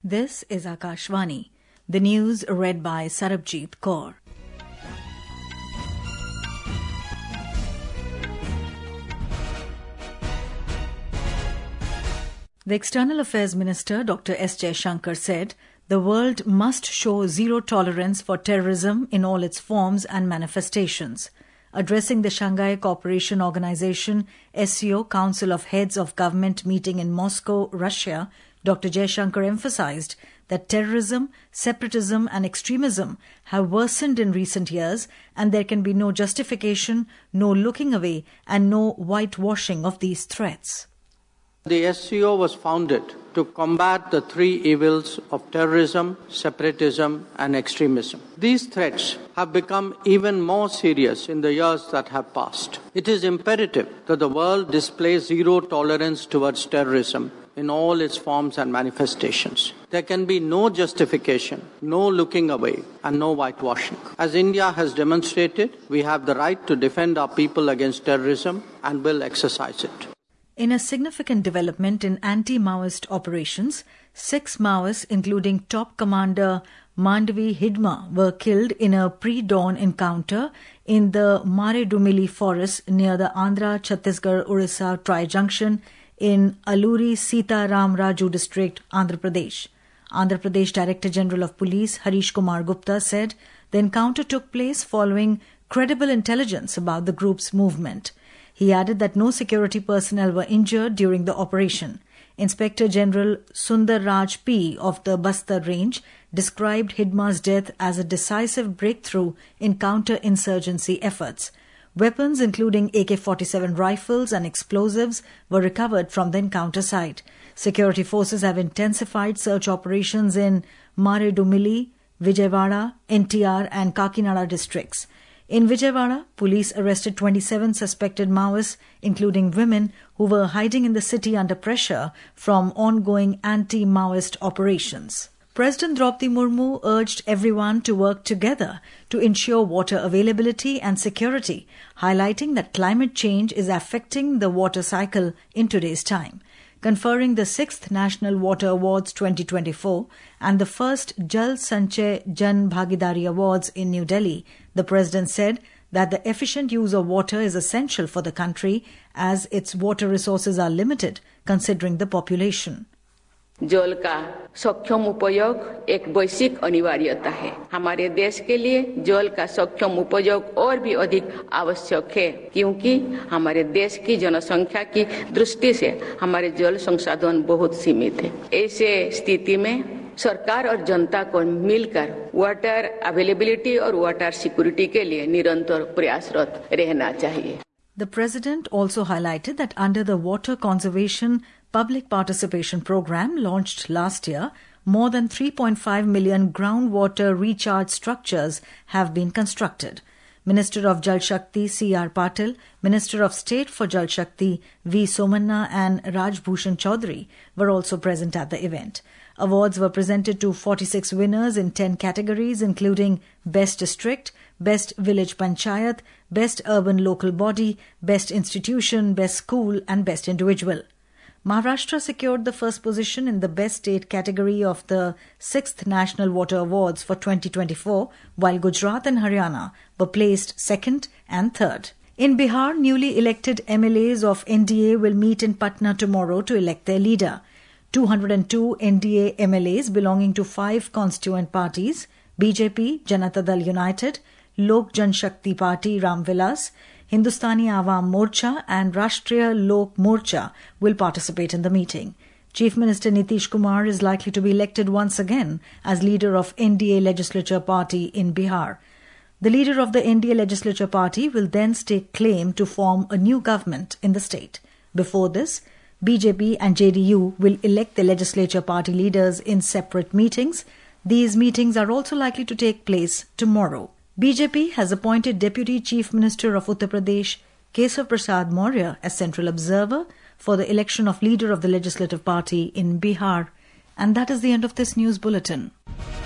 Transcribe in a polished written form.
This is Akashvani. The news read by Sarabjit Kaur. The External Affairs Minister, Dr. S. Jaishankar, said the world must show zero tolerance for terrorism in all its forms and manifestations. Addressing the Shanghai Cooperation Organization SCO Council of Heads of Government meeting in Moscow, Russia, Dr. Jaishankar emphasized that terrorism, separatism and extremism have worsened in recent years and there can be no justification, no looking away and no whitewashing of these threats. The SCO was founded to combat the three evils of terrorism, separatism and extremism. These threats have become even more serious in the years that have passed. It is imperative that the world display zero tolerance towards terrorism in all its forms and manifestations. There can be no justification, no looking away, and no whitewashing. As India has demonstrated, we have the right to defend our people against terrorism and will exercise it. In a significant development in anti-Maoist operations, 6 Maoists, including top commander Mandvi Hidma, were killed in a pre-dawn encounter in the Maredumilli forest near the Andhra-Chhattisgarh-Orissa tri-junction in Aluri Sita Ram Raju district, Andhra Pradesh. Andhra Pradesh Director General of Police Harish Kumar Gupta said the encounter took place following credible intelligence about the group's movement. He added that no security personnel were injured during the operation. Inspector General Sundar Raj P. of the Bastar range described Hidma's death as a decisive breakthrough in counter-insurgency efforts. Weapons including AK-47 rifles and explosives were recovered from the encounter site. Security forces have intensified search operations in Maredumilli, Vijayawada, NTR and Kakinada districts. In Vijayawada, police arrested 27 suspected Maoists, including women who were hiding in the city under pressure from ongoing anti-Maoist operations. President Draupadi Murmu urged everyone to work together to ensure water availability and security, highlighting that climate change is affecting the water cycle in today's time. Conferring the 6th National Water Awards 2024 and the first Jal Sanchay Jan Bhagidari Awards in New Delhi, the President said that the efficient use of water is essential for the country as its water resources are limited considering the population. जल का सक्षम उपयोग एक वैश्विक अनिवार्यता है। हमारे देश के लिए जल का सक्षम उपयोग और भी अधिक आवश्यक है क्योंकि हमारे देश की जनसंख्या की दृष्टि से हमारे जल संसाधन बहुत सीमित है। ऐसे स्थिति में सरकार और जनता को मिलकर वाटर अवेलेबिलिटी और वाटर सिक्योरिटी के लिए निरंतर प्रयासरत रहना चाहिए। The President also highlighted that under the Water Conservation Public Participation Program launched last year, more than 3.5 million groundwater recharge structures have been constructed. Minister of Jal Shakti C.R. Patil, Minister of State for Jal Shakti V. Somanna and Raj Bhushan Chaudhary were also present at the event. Awards were presented to 46 winners in 10 categories including Best District, Best Village Panchayat, Best Urban Local Body, Best Institution, Best School and Best Individual. Maharashtra secured the first position in the Best State category of the 6th National Water Awards for 2024, while Gujarat and Haryana were placed second and third. In Bihar, newly elected MLAs of NDA will meet in Patna tomorrow to elect their leader. 202 NDA MLAs belonging to 5 constituent parties, BJP, Janata Dal United, Lok Jan Shakti Party Ram Vilas, Hindustani Awam Morcha and Rashtriya Lok Morcha will participate in the meeting. Chief Minister Nitish Kumar is likely to be elected once again as leader of NDA Legislature Party in Bihar. The leader of the NDA Legislature Party will then stake claim to form a new government in the state. Before this, BJP and JDU will elect the Legislature Party leaders in separate meetings. These meetings are also likely to take place tomorrow. BJP has appointed Deputy Chief Minister of Uttar Pradesh, Kesav Prasad Maurya, as central observer for the election of leader of the Legislative Party in Bihar. And that is the end of this news bulletin.